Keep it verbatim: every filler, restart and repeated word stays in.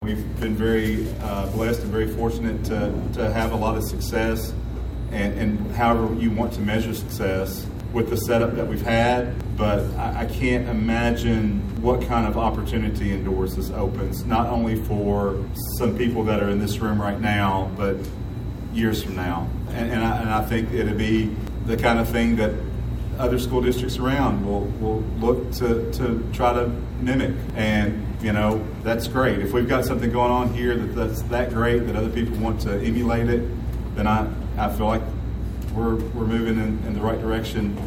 We've been very uh, blessed and very fortunate to, to have a lot of success, and, and however you want to measure success with the setup that we've had, but I, I can't imagine what kind of opportunity and doors this opens, not only for some people that are in this room right now, but years from now. And, and, I, and I think it'll be the kind of thing that other school districts around will, will look to, to try to mimic. And, you know, that's great. If we've got something going on here that, that's that great that other people want to emulate it, then I, I feel like we're, we're moving in, in the right direction.